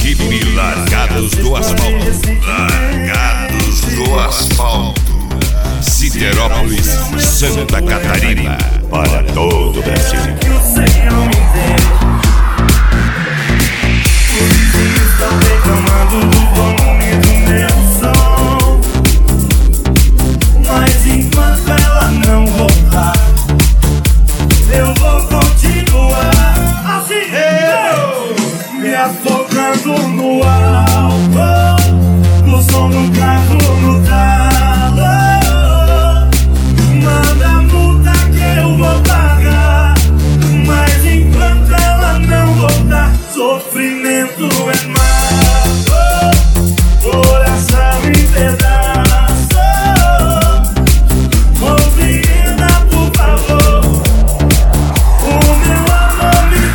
Equipe Largados do Asfalto. Largados do Asfalto. Siderópolis, Santa Catarina. Para todo o Brasil. Que o Senhor me dê. Os vizinhos estão reclamando do volume do meu som, mas enquanto ela não voltar, eu vou continuar assim, me afogando no álcool, no som do carro no talo. Manda a multa que eu vou pagar, mas enquanto ela não voltar, sofrimento é mago, coração em pedaço. Compreenda, por favor, o meu amor me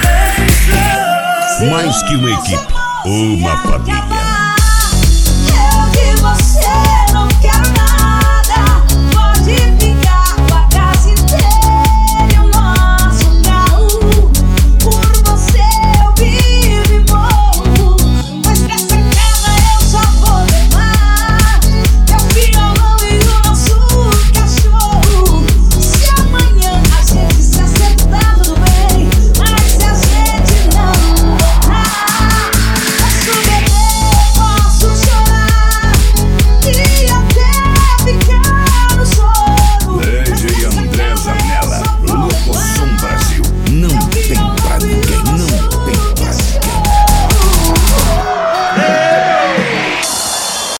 deixa. Mais que uma equipe, uma família. Eu vi você